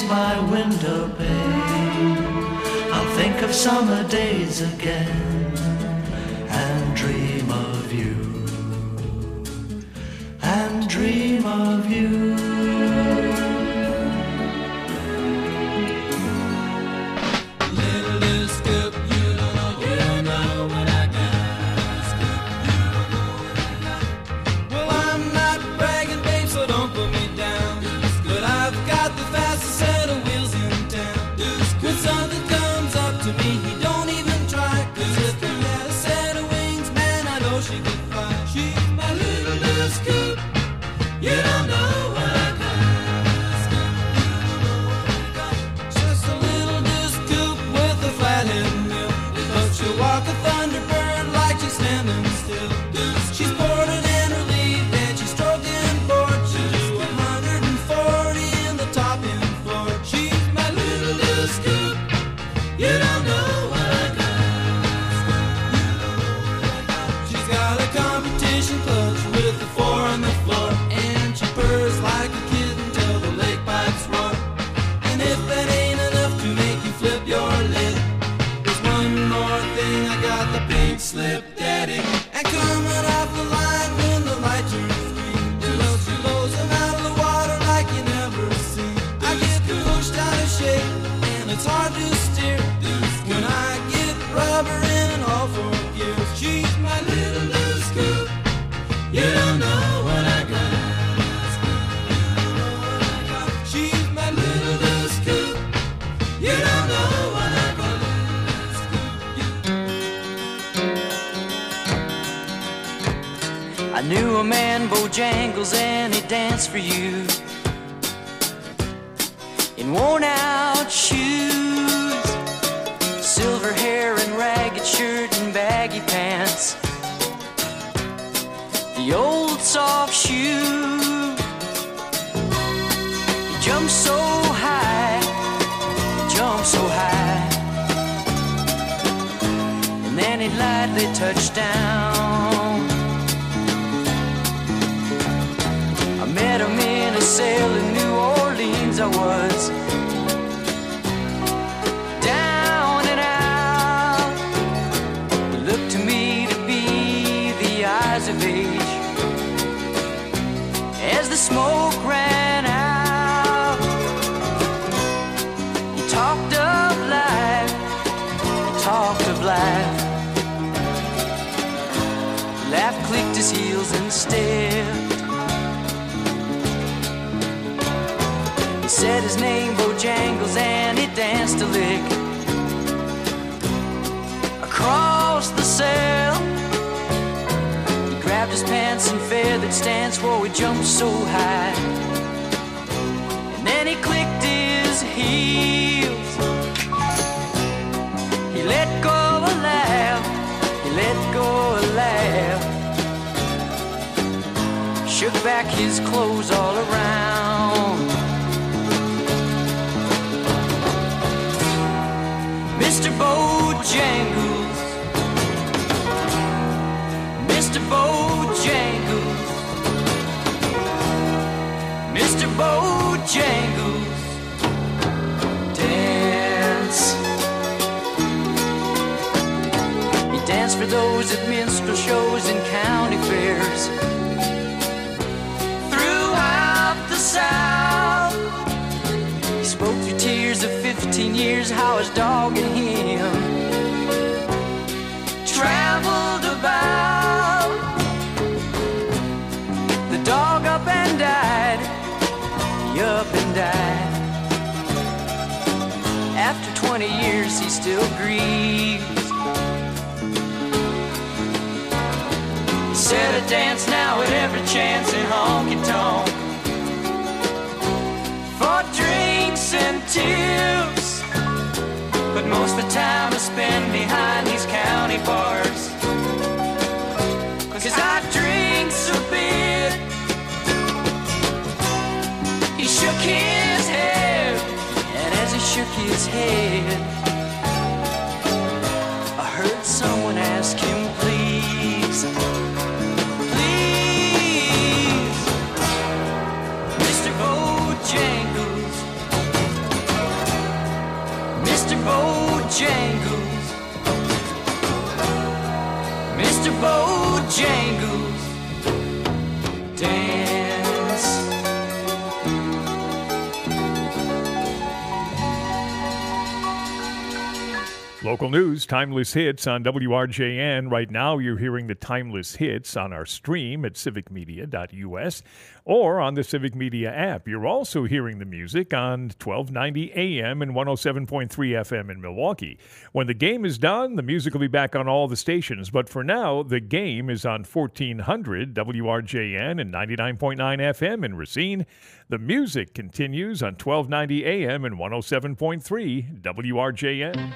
my window pane, I'll think of summer days again and dream of you, and dream of you. I knew a man, Bojangles, and he danced for you in worn-out shoes, silver hair and ragged shirt and baggy pants, the old soft shoe. He jumped so high, jumped so high, and then he lightly touched down. Met him in a cell in New Orleans. I was down and out. He looked to me to be the eyes of age as the smoke ran out. He talked of life, he talked of life. Laugh clicked his heels and stared. He said his name, Bojangles, and he danced a lick across the cell. He grabbed his pants and feathered stance, whoa, he jumped so high. And then he clicked his heels. He let go a laugh, he let go a laugh. Shook back his clothes all around. Mr. Bojangles, Mr. Bojangles, Mr. Bojangles, dance. He danced for those at minstrel shows and county fairs throughout the South. He spoke through tears of 15 years how his dog and him traveled about. The dog up and died, he up and died. After 20 years he still grieves. He said I dance now at every chance in honky-tonk for drinks and tips, but most of the time I spend behind these county bars, 'cause I drink a bit. He shook his head, and as he shook his head, I heard someone ask him, please, please, Mr. Bojangles, Bojangles, Mr. Bojangles, dance. Local news, Timeless Hits on WRJN. Right now, you're hearing the Timeless Hits on our stream at civicmedia.us or on the Civic Media app. You're also hearing the music on 1290 AM and 107.3 FM in Milwaukee. When the game is done, the music will be back on all the stations. But for now, the game is on 1400 WRJN and 99.9 FM in Racine. The music continues on 1290 AM and 107.3 WRJN.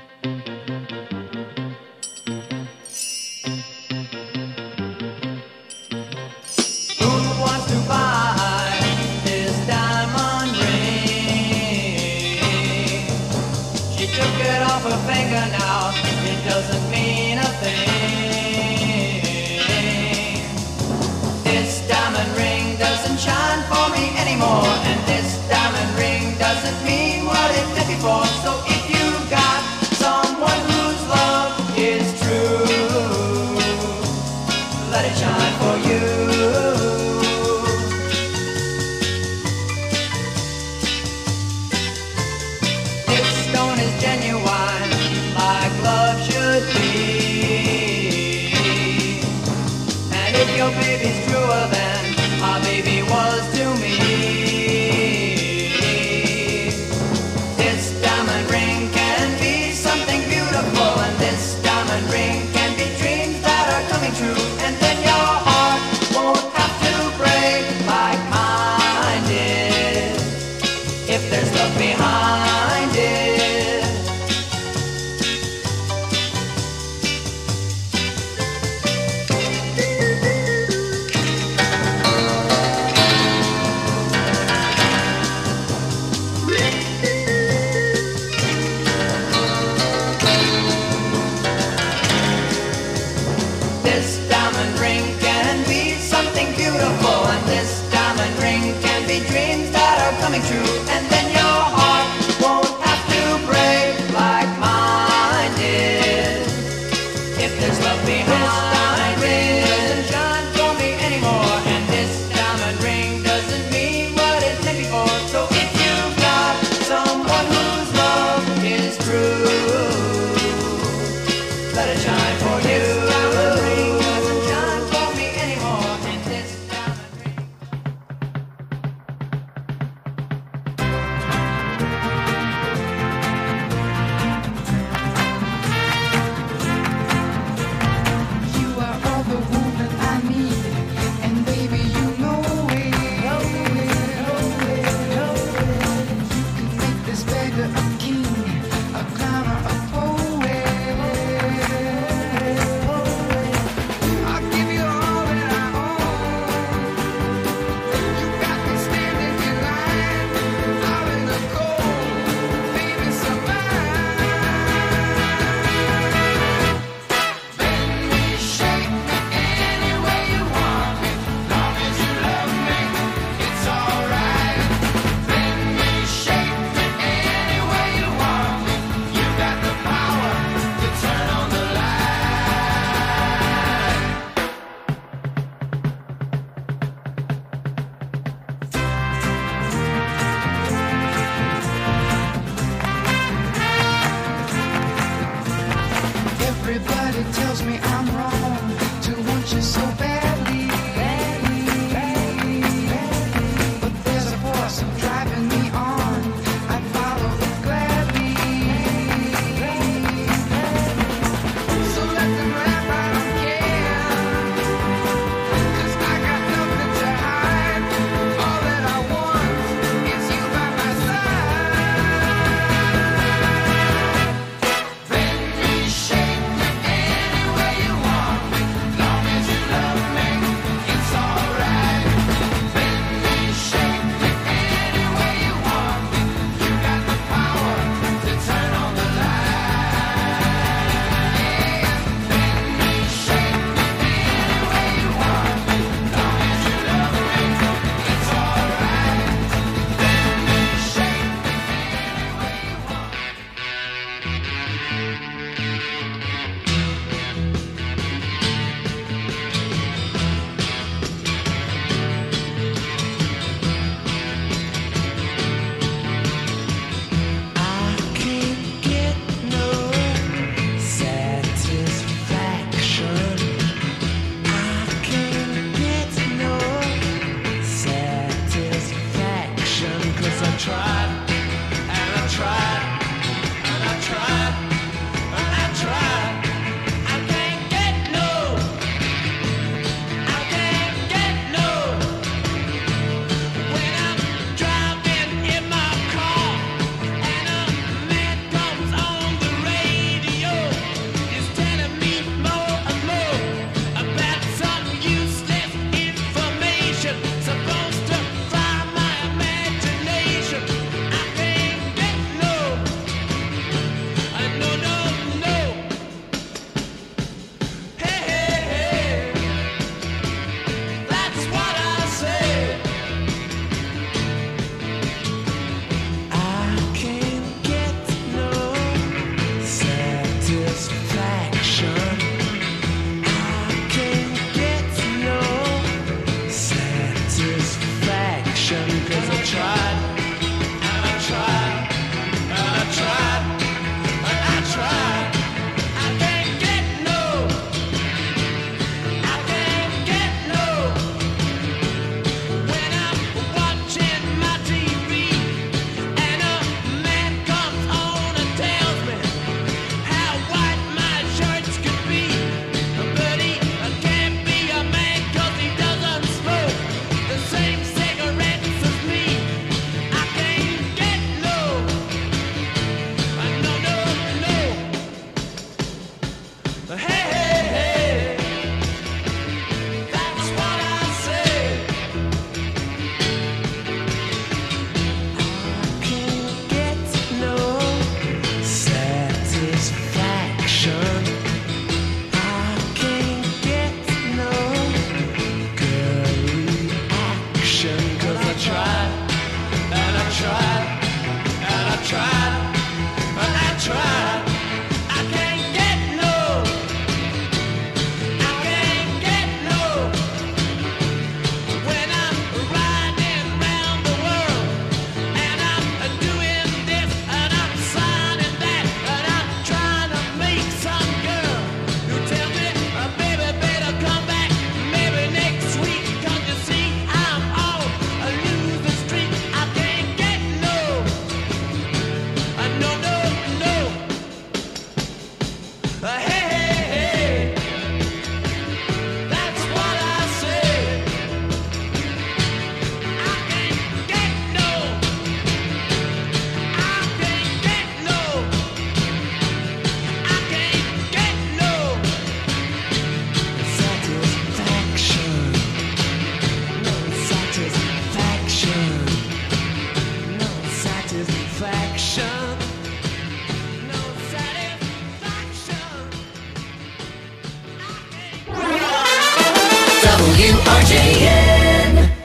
Her finger now, it doesn't mean a thing. This diamond ring doesn't shine for me anymore, and this diamond ring doesn't mean what it did before. So if you got someone whose love is true, let it shine for you. Your baby's truer than my baby was to me. This diamond ring can be something beautiful, and this diamond ring can be dreams that are coming true. And then your heart won't have to break like mine did, if there's love behind it. Coming true, and then your heart won't have to break like mine did, if there's love behind. This diamond ring doesn't shine for me anymore, and this diamond ring doesn't mean what it did before. So if you've got someone whose love is true, let it shine for you. This diamond ring doesn't shine for me anymore, and this diamond ring. Anyway action. No satisfaction. WRJN.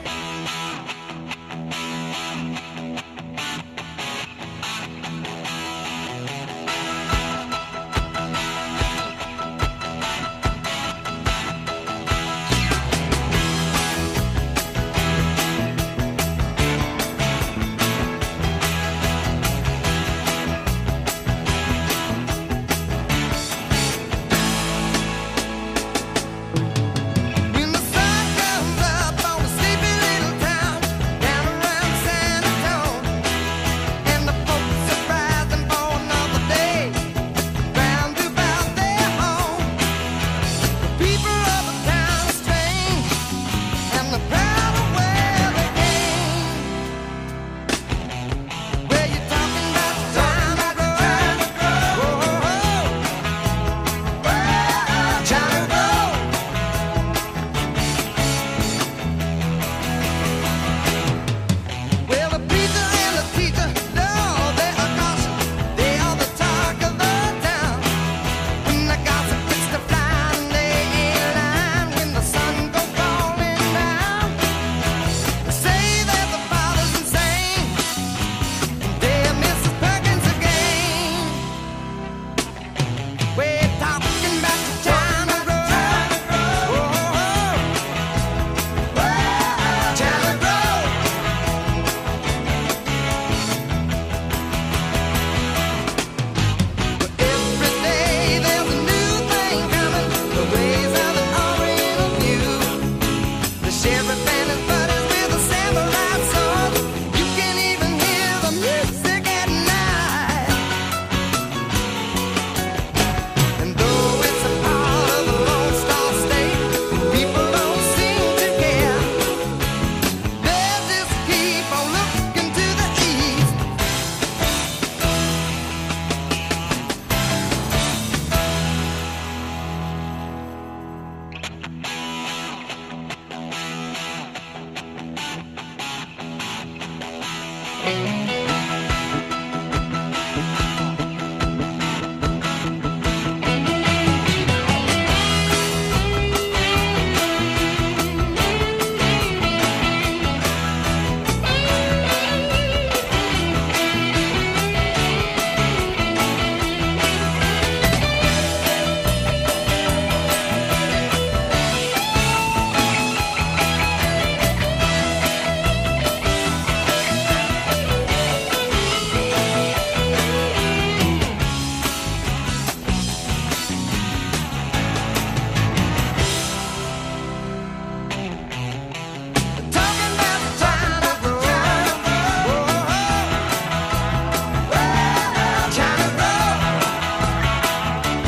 When the sun comes up on a sleepy little town down around San Antonio, and the folks are rising for another day, round about their home. The people of the town are strange, and they're proud of where they came. Where you talking about the time I go? Johnny Roll. Well, the preacher and the teacher, no, they are gossip. They are the talk of the town. When the gossip gets to flying, they ain't lying. When the sun goes falling down, they say that the father's insane. Dear Mrs. Perkins again. We're talking about the time I grow. Time I grow. Every day there's a new thing coming. The ways of the Oriental view. The sheriff and his buddies with a samurai sword. You can even hear the music at night. And though it's a part of the Lone Star State, people don't seem to care. They'll just keep on looking to the east. Talking about the time I grow. Time I grow.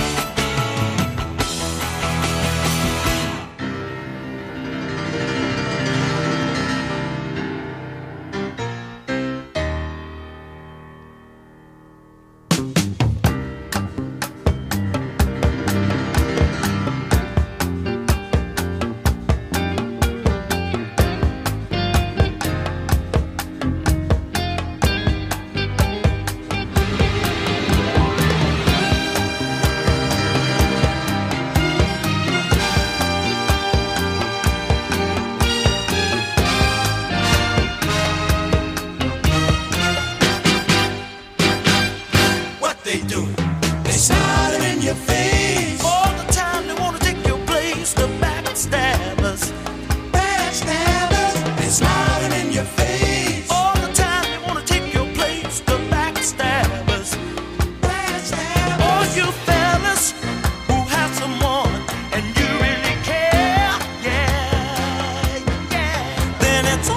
What they doing? They smiling in your face. All the time they wanna take your place, the backstabbers. Backstabbers. They smiling in your face. All the time they wanna take your place, the backstabbers. Backstabbers. All you fellas who have someone and you really care, yeah, yeah. Then it's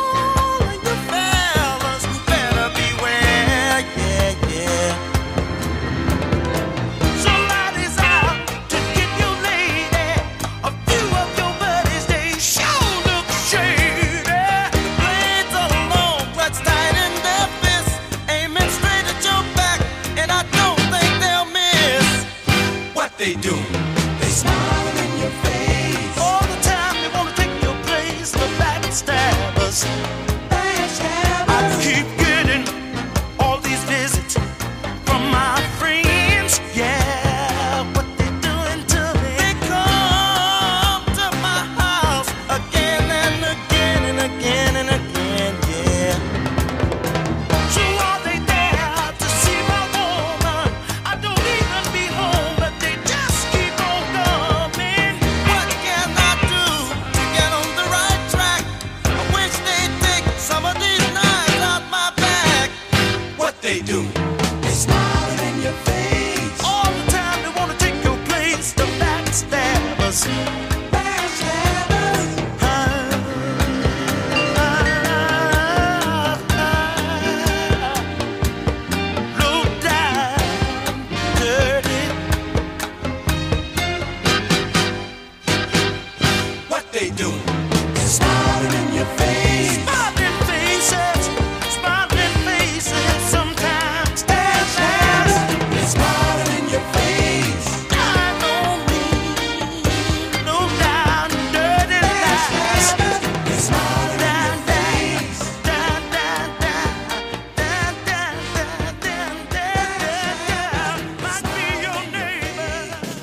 all of you fellas who better beware, yeah, yeah. your face. All the time they wanna take your place. The backstabbers. Low down, dirty. What they doing? Smiling in your face. Smiling faces, sometimes backstabbers. They're smiling in your face. Lying on me, low down, dirty lies. They're smiling in your face. Down, down, down, down, down, down, down, down, down. Might be your neighbor.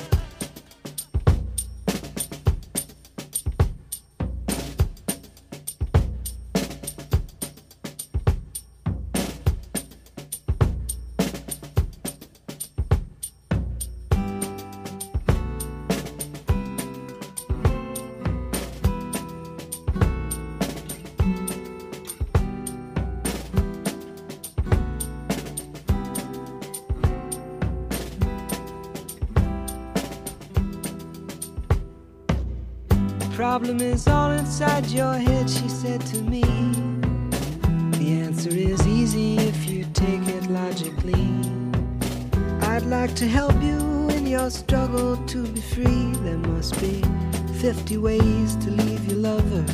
Problem is all inside your head, she said to me. The answer is easy if you take it logically. I'd like to help you in your struggle to be free. There must be 50 ways to leave your lover.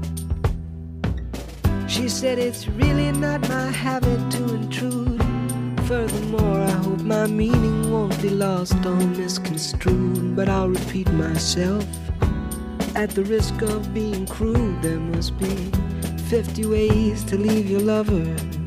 She said it's really not my habit to intrude. Furthermore, I hope my meaning won't be lost or misconstrued. But I'll repeat myself. At the risk of being crude, there must be 50 ways to leave your lover.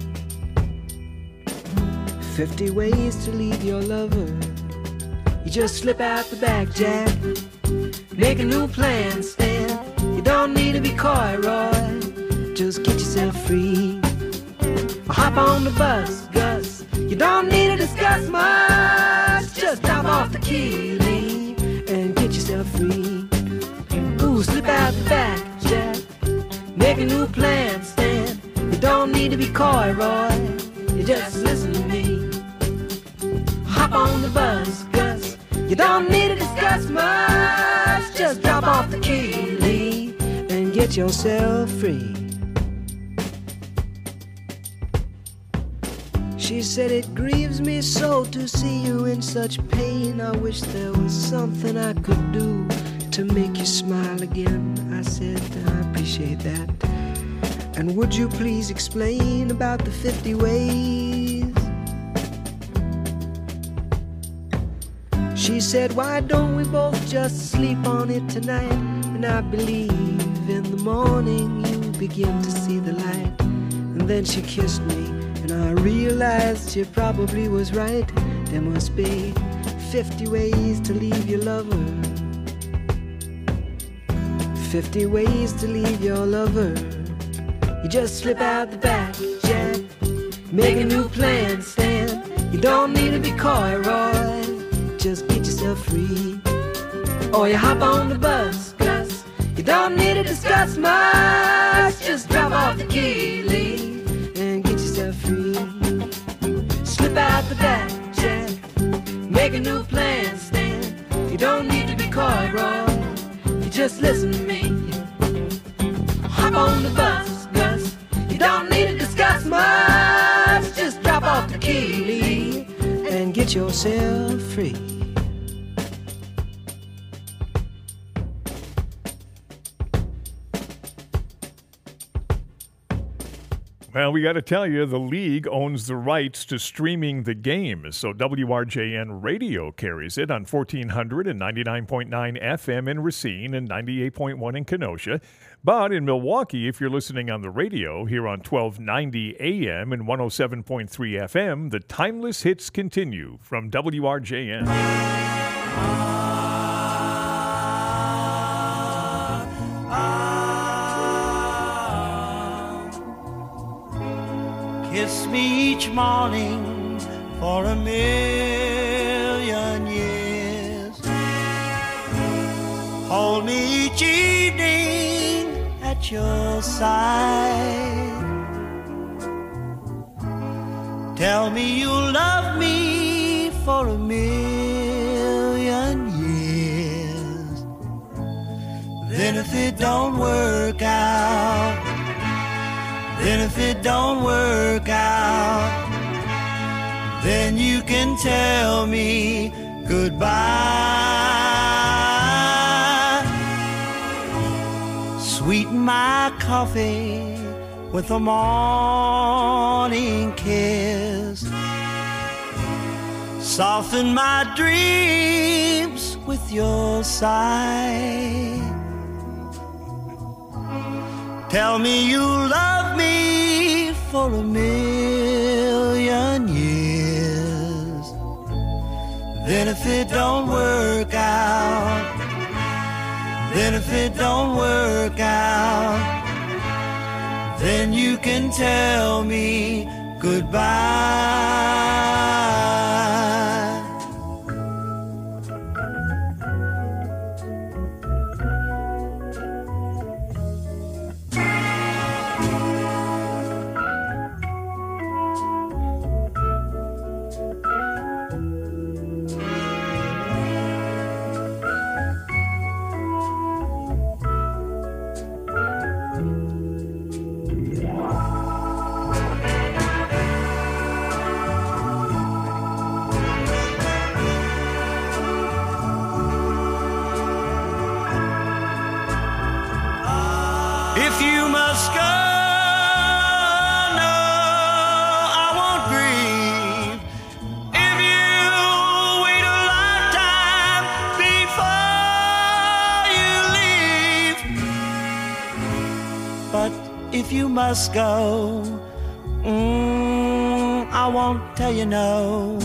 50 ways to leave your lover. You just slip out the back, Jack. Make a new plan, Stan. You don't need to be coy, Roy. Just get yourself free. Hop on the bus, Gus. You don't need to discuss much. Just drop off the key, leave, and get yourself free. Slip out the back, Jack. Make a new plan, Stan. You don't need to be coy, Roy. You just listen to me. Hop on the bus, Gus. You don't need to discuss much. Just drop off the key, Lee, and get yourself free. She said it grieves me so to see you in such pain. I wish there was something I could do to make you smile again. I said, I appreciate that. And would you please explain about the 50 ways? She said, why don't we both just sleep on it tonight? And I believe in the morning you begin to see the light. And then she kissed me, and I realized she probably was right. There must be 50 ways to leave your lover. 50 ways to leave your lover. You just slip out the back, Jack. Make a new plan, Stan. You don't need to be coy, Roy. Just get yourself free. Or you hop on the bus, Gus. You don't need to discuss much. Just drop off the key, Lee, and get yourself free. Slip out the back, Jack. Make a new plan, Stan. You don't need to be coy, Roy. You just listen to me. Hop on the bus, Gus. You don't need to discuss much. Just drop off the key, Lee, and get yourself free. Well, we got to tell you, the league owns the rights to streaming the game, so WRJN Radio carries it on 1400 and 99.9 FM in Racine and 98.1 in Kenosha. But in Milwaukee, if you're listening on the radio, here on 1290 AM and 107.3 FM, the timeless hits continue from WRJN. Kiss me each morning for a million years. Hold me each evening at your side. Tell me you'll love me for a million years. Then if it don't work out, then if it don't work out, then you can tell me goodbye. Sweeten my coffee with a morning kiss. Soften my dreams with your sigh. Tell me you love me for a million years. Then if it don't work out, then if it don't work out, then you can tell me goodbye. If you must go, no, I won't grieve. If you wait a lifetime before you leave. But if you must go, I won't tell you no.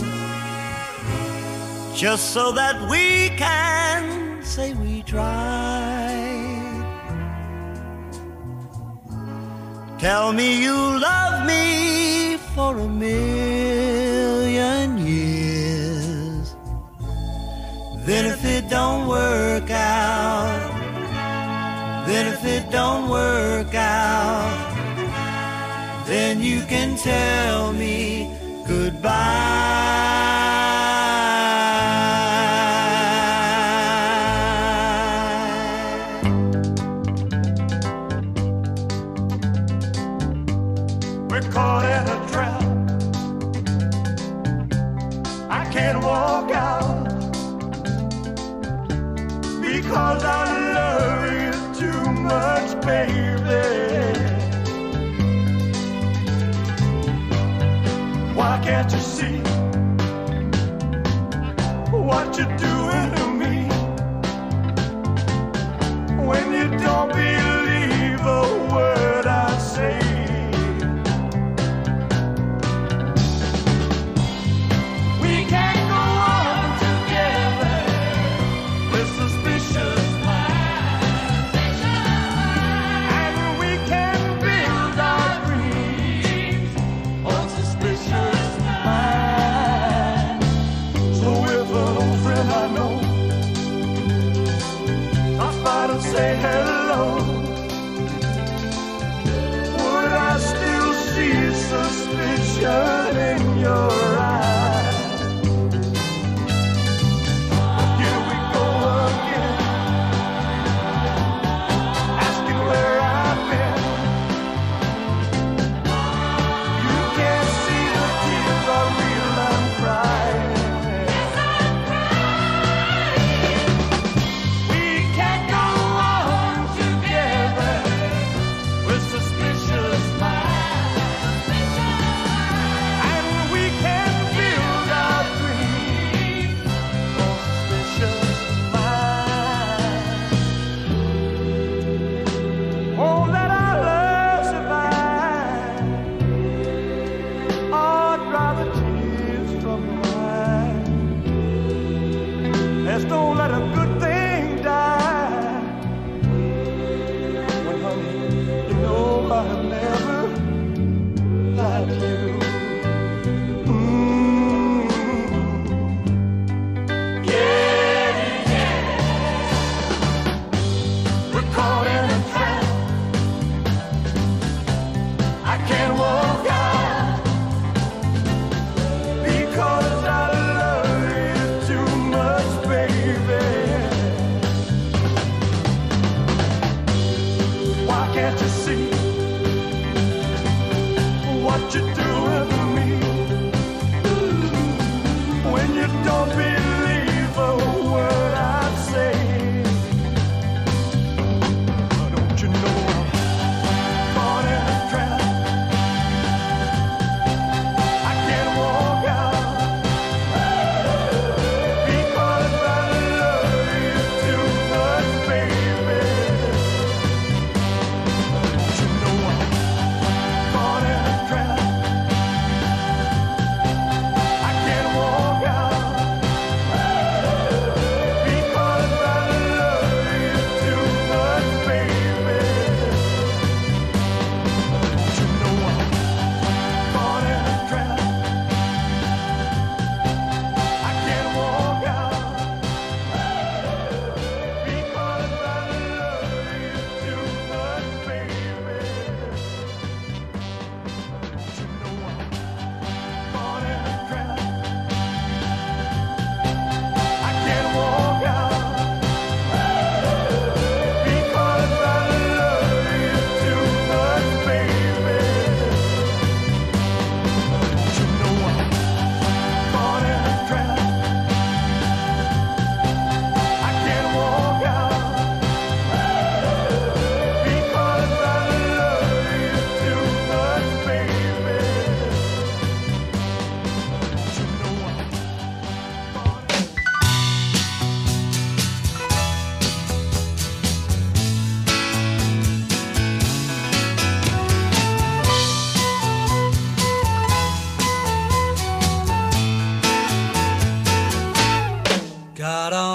Just so that we can say we tried. Tell me you love me for a million years. Then if it don't work out, then if it don't work out, then you can tell me goodbye. We're caught in a trap. I can't walk out because I love you too much, baby. Why can't you see what you're doing to me? When you don't believe a word I say. Say hello. Would I still see suspicion in your eyes? Here we go again, asking where I've been. You can't see the tears are real, I'm crying. Don't let a good thing die. When honey, you know I have never lied to you. Yeah, yeah. We're caught in a trap. I can't walk out because I love you.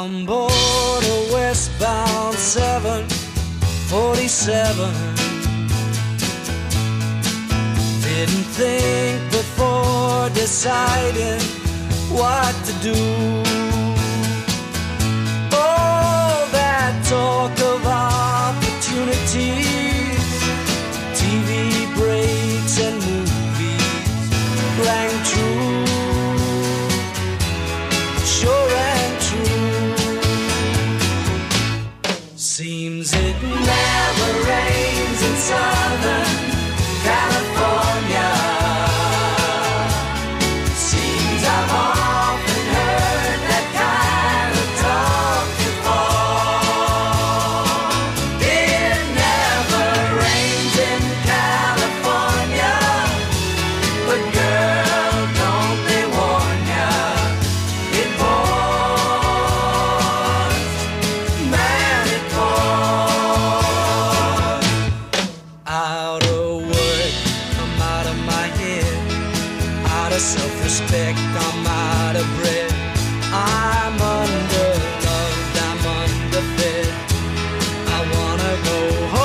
on board a westbound 747. Didn't think before deciding what to do. All that talk of opportunities, TV breaks and movies rang true, sure and true. Seems it never rains in Southern California. Seems I've often heard that kind of talk before. It never rains in California, but girl, don't they warn ya, it pours, man, it pours. Out of work, I'm out of my head. Out of self-respect, I'm out of bread. I'm underloved, I'm underfed. I wanna go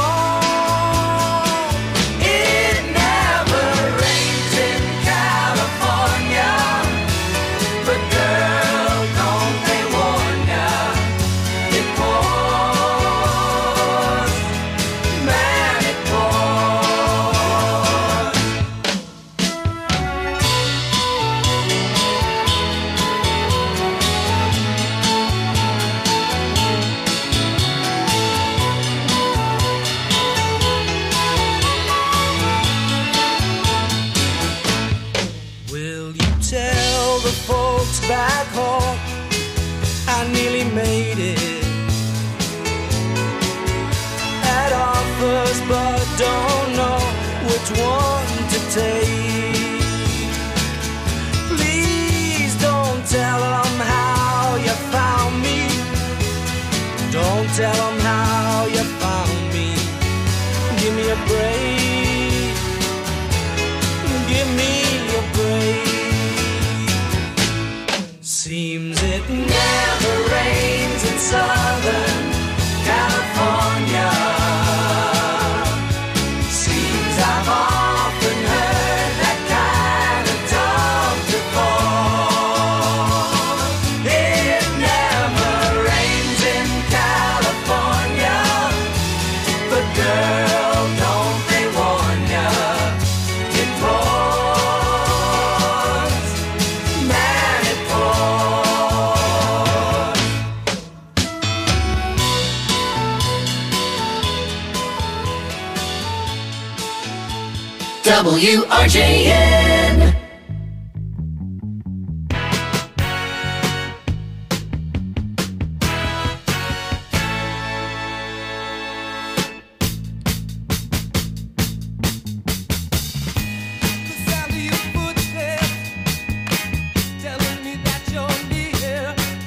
home. It never rains in California, but girl, don't they warn ya, it pours, man, it pours. Will you tell the folks back home I nearly made it? Had offers but don't know which one to take. Please don't tell them how you found me. Don't tell them how you found me. Give me a break. Give me a break. Seems it never rains in Southern California. Seems I've often heard that kind of talk before. It never rains in California, but girl, don't they warn ya, it pours, man, it pours. WRJN. The sound of your footsteps telling me that you're near.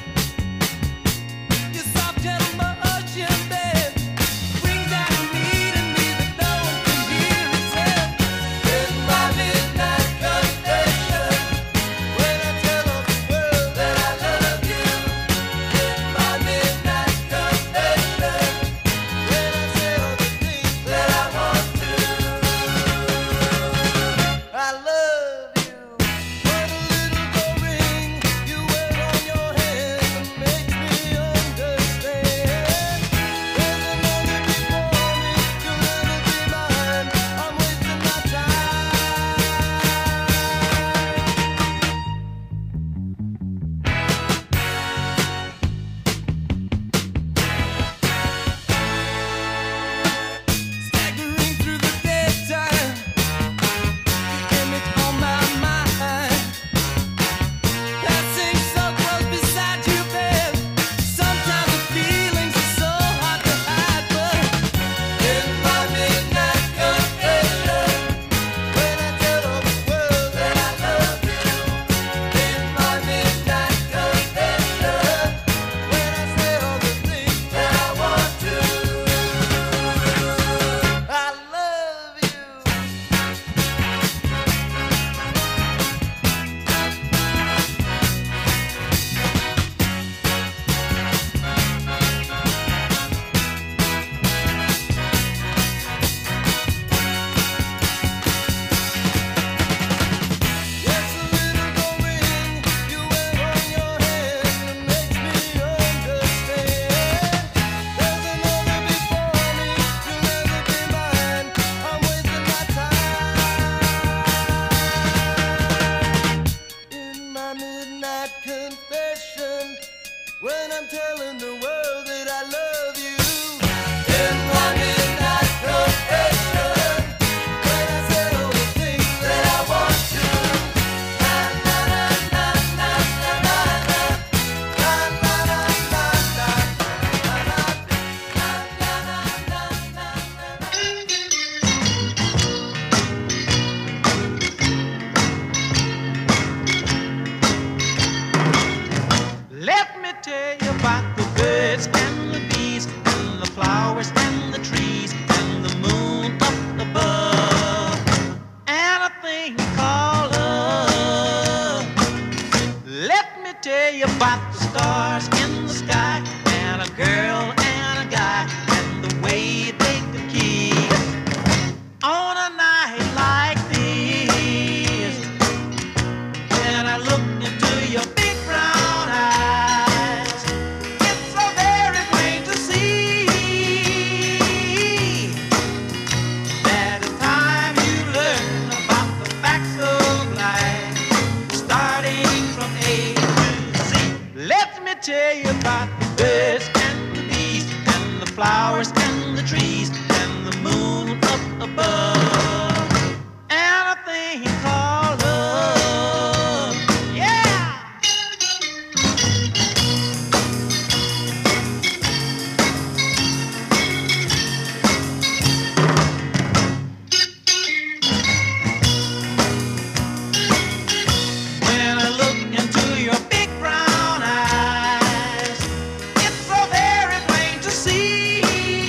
Your soft, gentle motion, babe, brings out a need in me that no one can hear itself. In my midnight my midnight confession when I'm telling the world that I love you. In my midnight confession when I say all the things that I want to. Na na na na na na na na na na na na Let me tell you about the birds and the bees and the flowers and the trees and the moon up above and a thing called love. Let me tell you about the stars in the sky and a girl and a guy and the way they could kiss on a night like this. When I look into your big brown eyes, it's so very plain to see that it's time you learn about the facts of life, starting from A to Z. Let me tell you about the birds and the bees and the flowers and the trees and the moon up above and a thing called love. Yeah! When I look into your big brown eyes, it's so very plain to see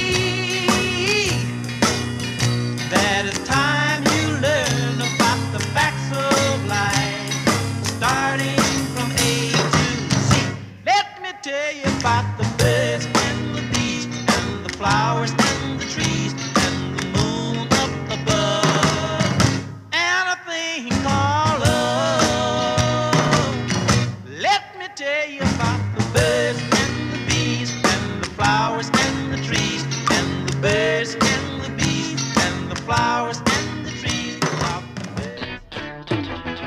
that it's time you learn about the facts of life, starting from A to Z. Let me tell you about the birds and the bees and the flowers and the trees and the moon up above and a thing called love. Let me tell you about the birds and the bees and the flowers and the trees and the birds and the bees and the flowers and the trees about the birds.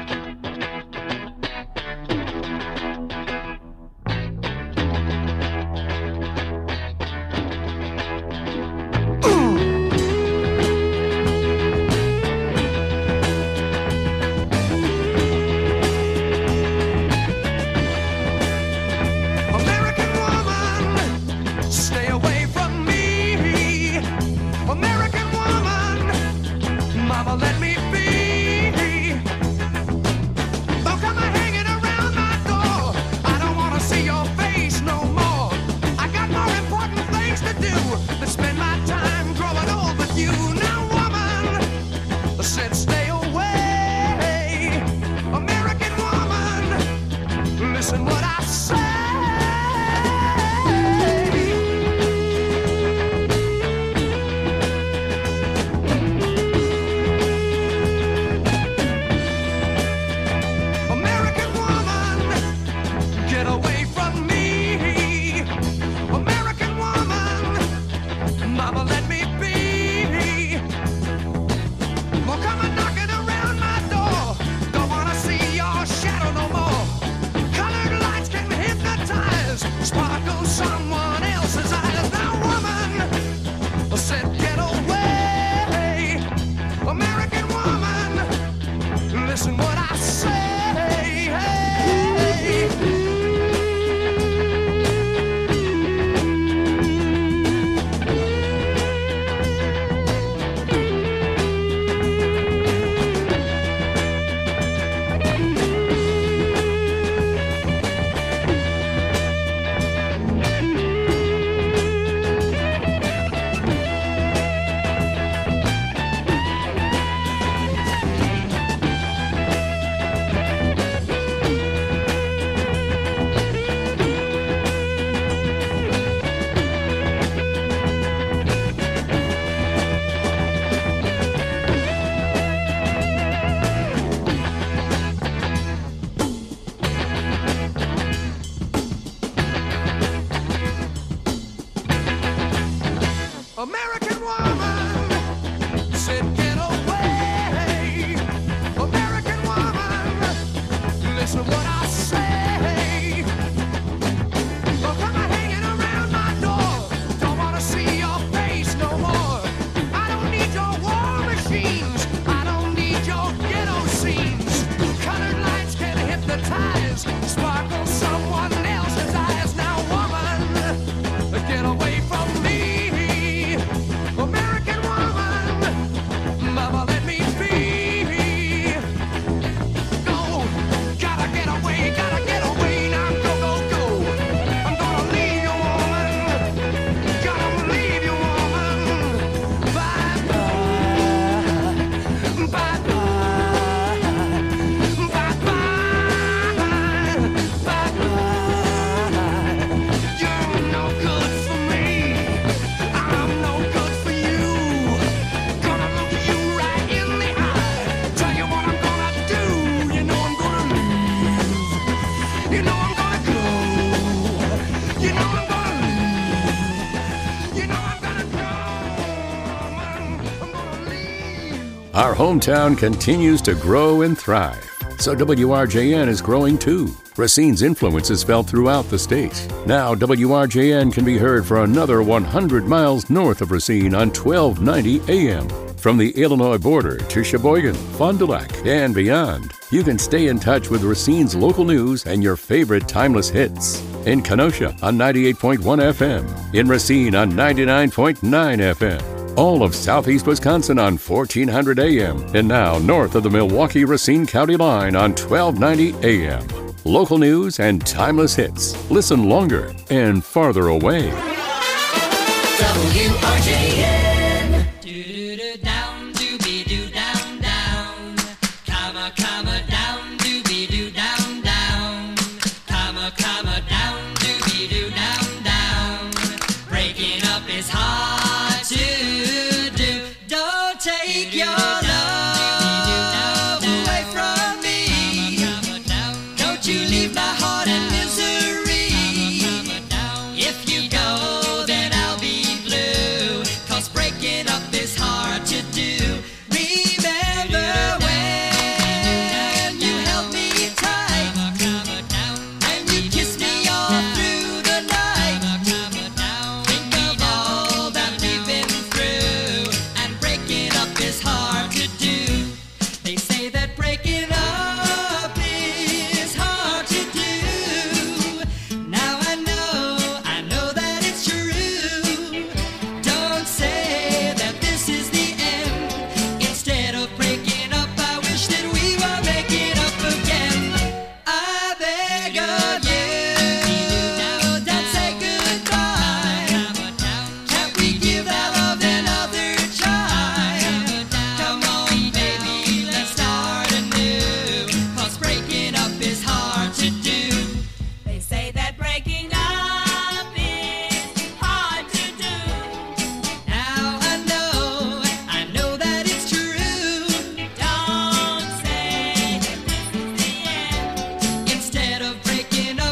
American woman, stay away from me. American woman, mama, let me be. Don't come hanging around my door. I don't want to see your face no more. I got more important things to do than spend my time growing old with you. Now, woman, I said stay away. American woman, listen what I say. American woman, get away from me. American woman, mama, let me be. Well, come on knocking around my door. Don't wanna see your shadow no more. Colored lights can hypnotize, sparkle someone else's eyes. Now, woman, I said get away. American woman, listen what I say. American woman said get away. American woman, listen what I say. Well, come on hanging around my door. Don't wanna see your face no more. I don't need your war machines. I don't need your ghetto scenes. Colored lights can hypnotize, sparkle someone else's eyes. Now, woman, get away from me. American woman, mama, let me be. Go, gotta get away now. Go, go, go. I'm gonna leave you, woman. Gonna leave you, woman. Bye bye, bye bye, bye bye, bye bye. You're no good for me. I'm no good for you. Gonna look you right in the eye. Tell you what I'm gonna do. You know I'm gonna leave. You know I'm gonna go. You know I'm gonna leave. You know I'm gonna go. I'm gonna leave. Our hometown continues to grow and thrive, so WRJN is growing too. Racine's influence is felt throughout the state. Now WRJN can be heard for another 100 miles north of Racine on 1290 AM. From the Illinois border to Sheboygan, Fond du Lac, and beyond, you can stay in touch with Racine's local news and your favorite timeless hits. In Kenosha on 98.1 FM, in Racine on 99.9 FM, all of southeast Wisconsin on 1400 AM, and now north of the Milwaukee-Racine County line on 1290 AM. Local news and timeless hits. Listen longer and farther away. WRJN. Do-do-do down, do-be-do down, down. Comma, comma, down, do-be-do down, down. Comma, comma, down, do-be-do down, down. Breaking up is hard to do. Don't take your love away from me. Don't you leave my heart in misery. If you go, then I'll be blue. 'Cause breaking up is hard to do. Remember when you held me tight, and you kissed me all through the night. Think of all that we've been through, and breaking up is hard to do. They say that breaking up is hard to do. Now I know that it's true. Don't say that this is the end. Instead of breaking up, I wish that we were making up again. I beg of you, don't say goodbye. Can't we give that love another try? Come on, baby, let's start anew. 'Cause breaking up is hard to do. They say that breaking up is hard to do. Now I know that it's true. Don't say that this is the end. Instead of breaking up,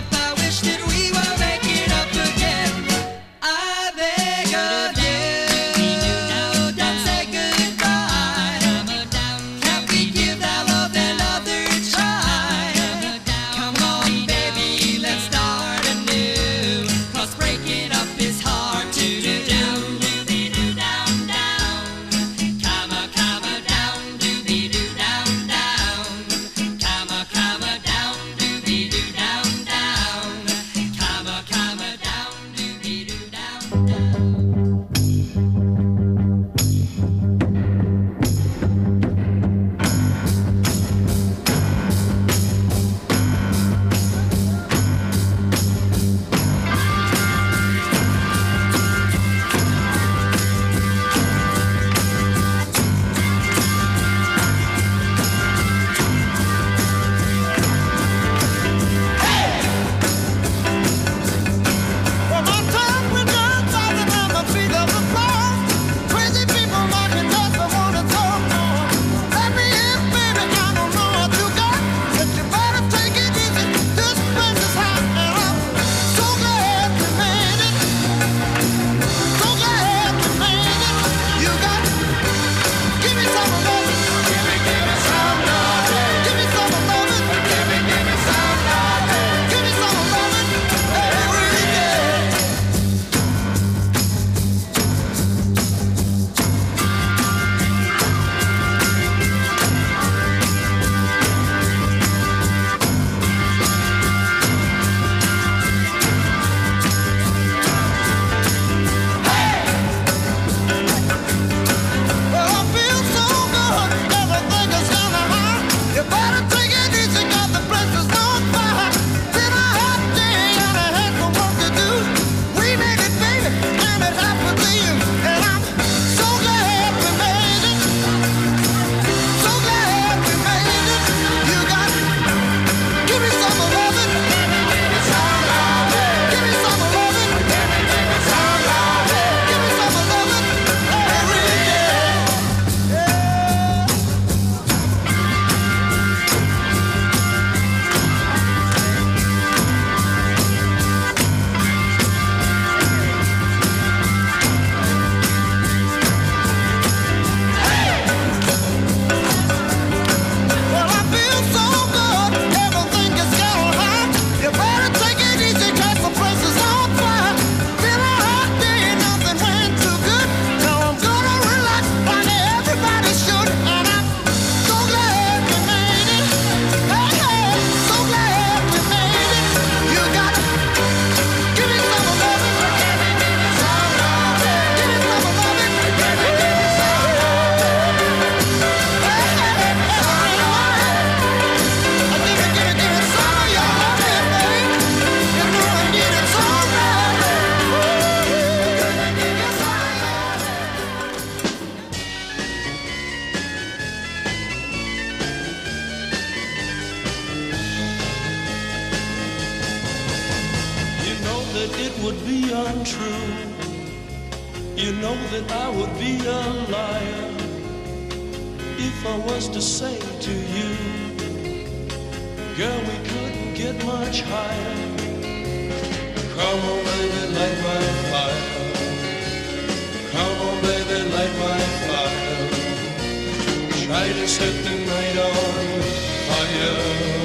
it would be untrue. You know that I would be a liar if I was to say to you, girl, we couldn't get much higher. Come on, baby, light my fire. Come on, baby, light my fire. Try to set the night on fire.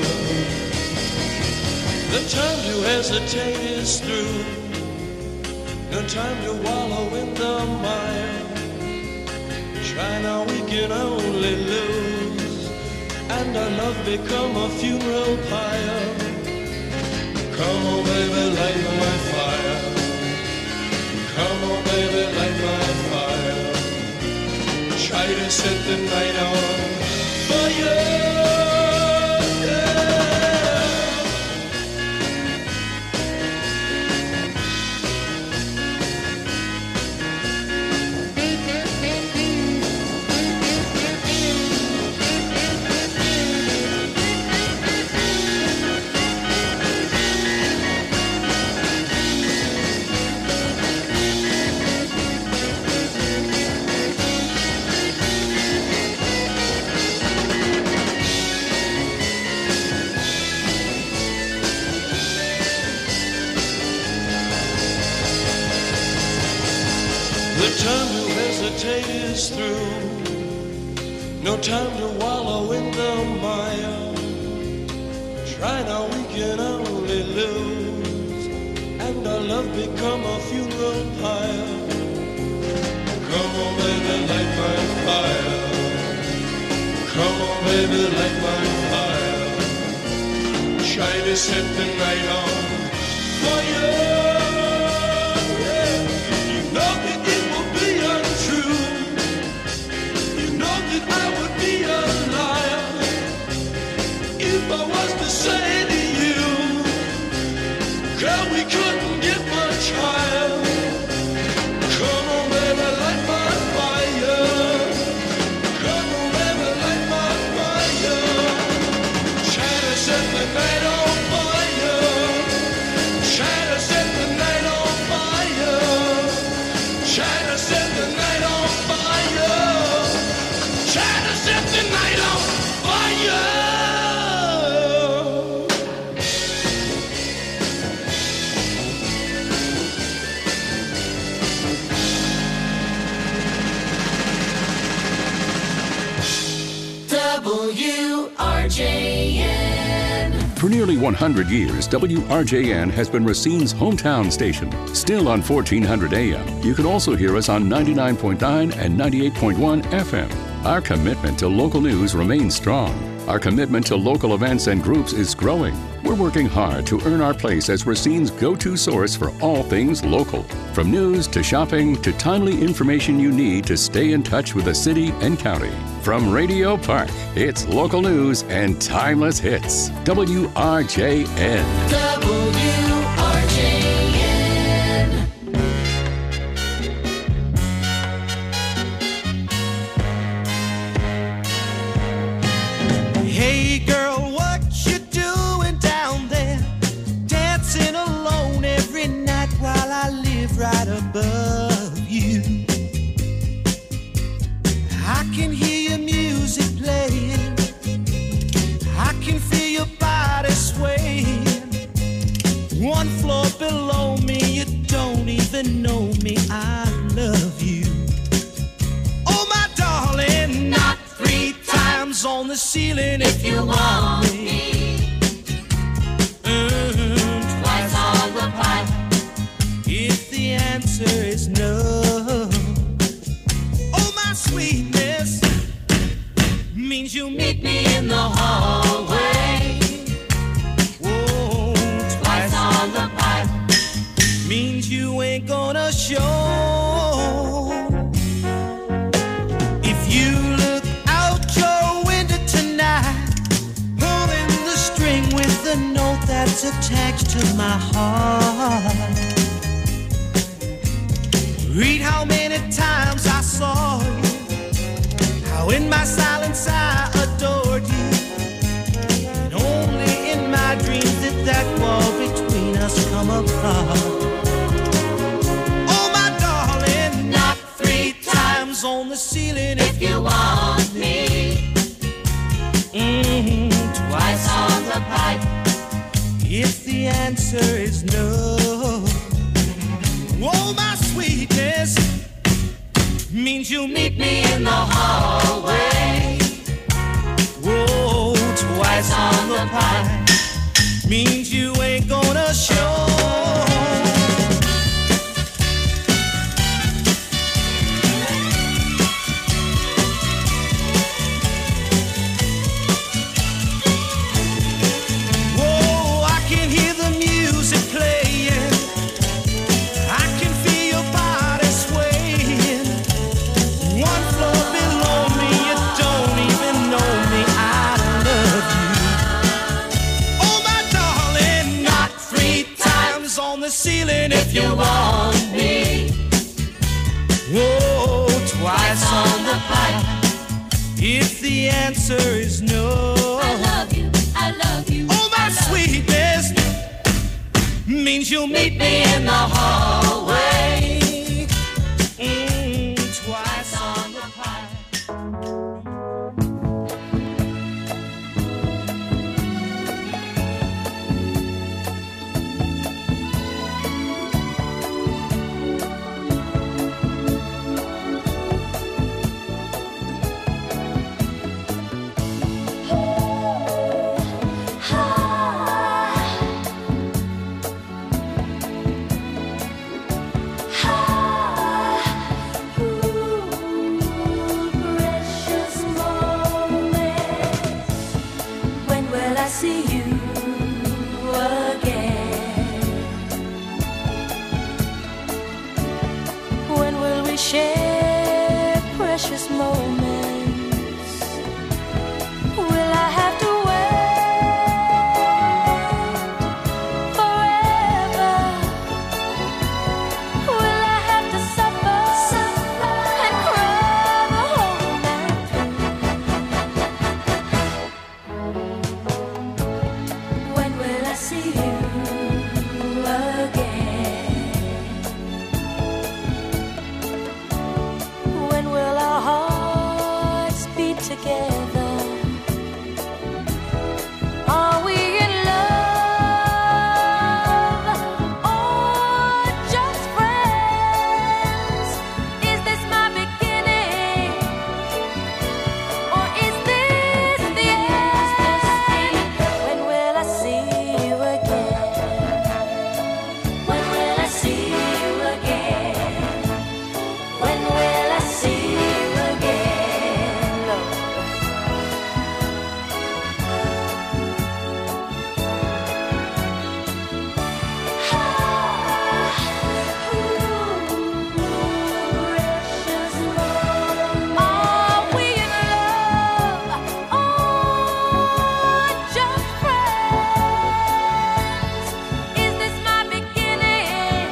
The time to hesitate is through. No time to wallow in the mire. Try now, we can only lose, and our love become a funeral pyre. Come on, baby, light my fire. Come on, baby, light my fire. Try to set the night on fire. The time to hesitate is through. No time to wallow in the mire. Try now, we can only lose, and our love become a funeral pyre. Come on, baby, light my fire. Come on, baby, light my fire. Try to set the night on fire. I would be a liar if I was to say to you, girl, we couldn't get much higher. Come on, baby, light my fire. Come on, baby, light my fire. Try to set the night on fire. Try to set the night on fire. Try to set the night on fire. Try to set the night on fire. WRJN. For nearly 100 years, WRJN has been Racine's hometown station. Still on 1400 AM. You can also hear us on 99.9 and 98.1 FM. Our commitment to local news remains strong. Our commitment to local events and groups is growing. We're working hard to earn our place as Racine's go-to source for all things local. From news to shopping to timely information you need to stay in touch with the city and county. From Radio Park, it's local news and timeless hits. WRJN. Hey girl, what you doing down there? Dancing alone every night while I live right above you. I can hear your music playing. I can feel your body swaying. One floor below me, you don't even know me. I love you. Oh my darling, not 3 times on the ceiling if you want me. Twice on the pipe if the answer is no. Oh my sweetness means you meet me in the hallway. Oh, twice on the pipe means you ain't gonna show. If you look out your window tonight, pulling the string with the note that's attached to my heart. Read how many times I saw you, how in my silence I adored you, and only in my dreams did that wall between us come apart. tiles on the ceiling If you want me, twice on the pipe. if the answer is no. Oh, my sweetness means you'll Meet me in the hallway. Whoa, twice on the pie means you ain't gonna show. Whoa, I can hear the music playing. I can feel your body swaying. One floor below me, you don't even know me. I love you. Oh, my darling, not 3 times on the ceiling if you want me. Whoa, twice on the pipe if the answer is no. I love you, I love you. Oh, my sweetness means you'll meet me in the hallway. Twice on the pipe. Precious moment. When will I see you again? When will we share precious moments? Will I have to wait forever? Will I have to suffer and cry the whole night through? When will I see you again? When will our hearts beat together? Are we in love or just friends? Is this my beginning or is this the end? When will I see you again? When will I see you again? When will I see you again, Lord? Precious moment. Are we in love or just friends? Is this my beginning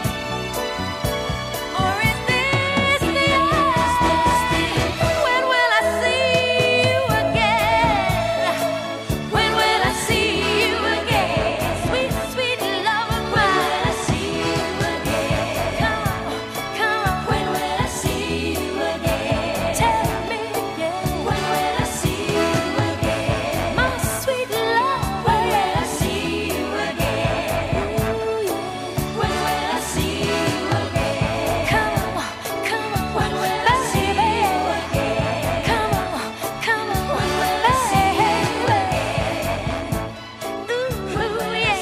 or is this the end? When will I see you again? When will I see you again? Sweet, sweet love of mine. When will I see you again? Come on, come on. When will I see you again? Tell me again. When will I see you again? My sweet love. When will I see you again? When will I see you again? Come on, come on. When will I see you again? Come on, come on. When will I see you again? Ooh, yeah.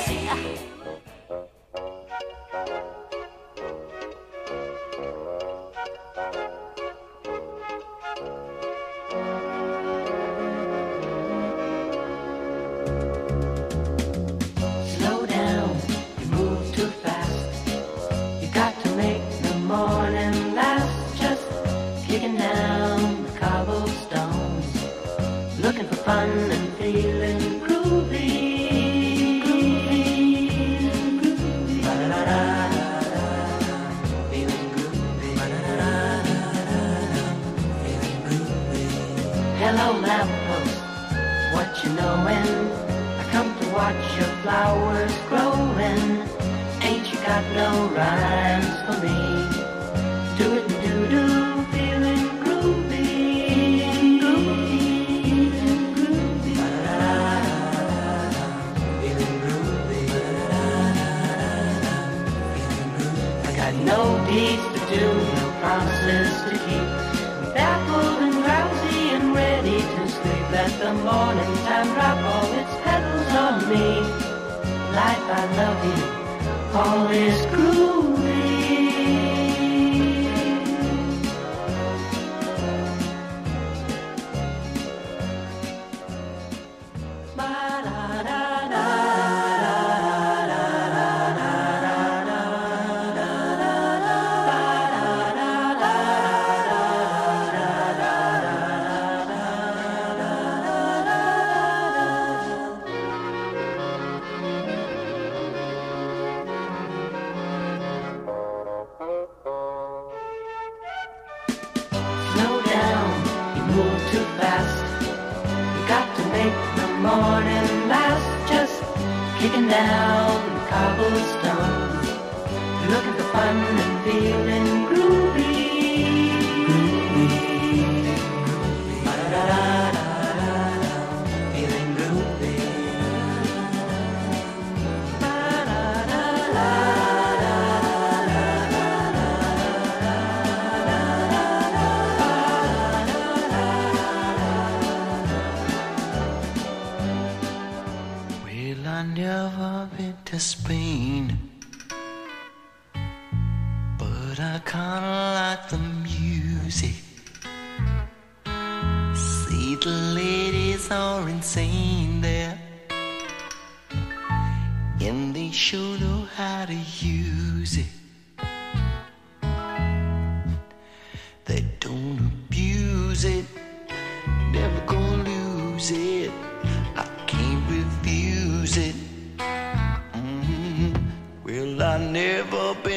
Slow down, you move too fast. You got to make the morning last. Just kicking down the cobblestones, looking for fun and feeling groovy. Ba-da-da-da-da-da, feeling groovy. Ba-da-da-da-da-da, feeling groovy. Hello, lamppost, what you knowin'? I come to watch your flowers growing. Ain't you got no rhymes for me? Do it and do-do, feeling groovy. No deeds to do, no promises to keep. I'm baffled and drowsy and ready to sleep. Let the morning time drop all its petals on me. Life, I love you, all is groovy. Slow down, you move too fast. You got to make the morning last. Just kicking down the cobblestones. You're looking for fun and feeling groovy. Ba-da-da-da-da-da, feeling groovy. Well, I never been to Spain, but I kinda like the music. See, the ladies are insane there, and they sure know how to use it. They don't abuse it, never gonna lose it. I can't refuse it. Well, I never been